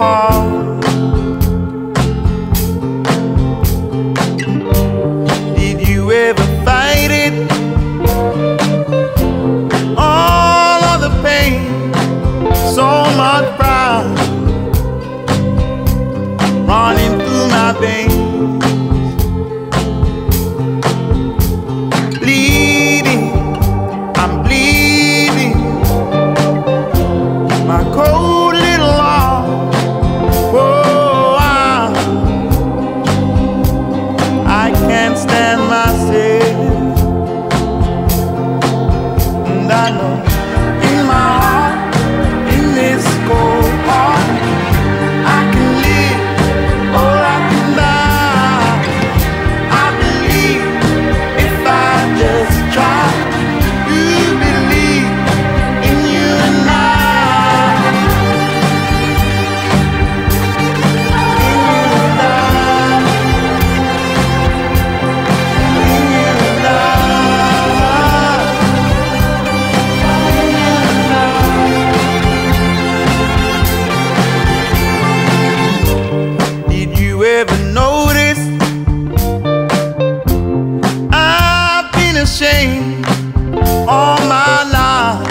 heart. Did you ever fight it? All of the pain, so much pride running through my veins. Bleeding, I'm bleeding. My cold little heart. Oh, I can't stand myself. And I know in my heart, in this cold heart, I can live or I can die. I believe if I just try. You believe in you and I. Did you ever notice I've been ashamed all my life?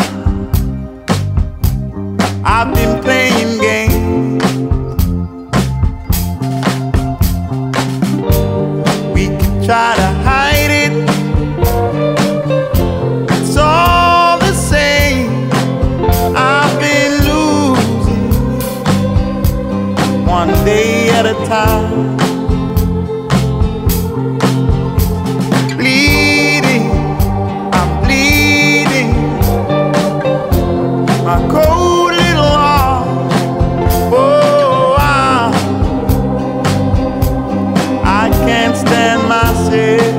I've been playing games. We could try to hide it, it's all the same. I've been losing one day at a time. Bleeding, I'm bleeding. My cold little heart. Oh, I can't stand myself.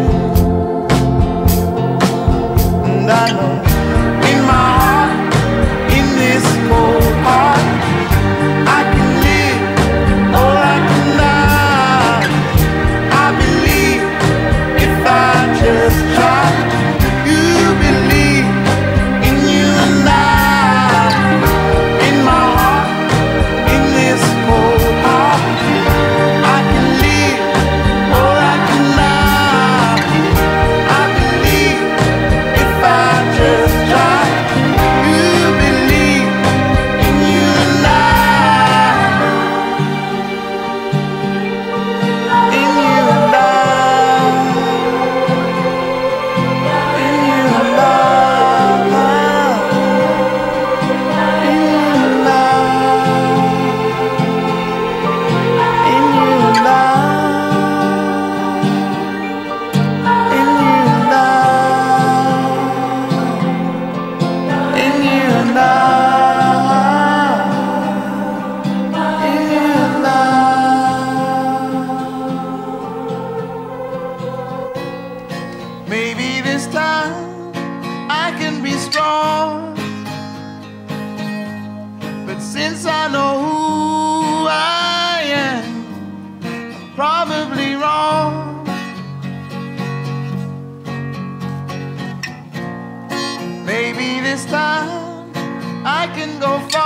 And I know in my heart, in this cold heart, I can live or I can die. I believe if I just try. You believe in you and I. In my heart, in this cold heart, I can live or I can die. I believe if I just try. You believe in you and I. In you and I. In you and I. In you and I. In you and I. In you and I. In you and I. Maybe this time I can be strong, but since I know who I am, I'm probably wrong. Maybe this time I can go far.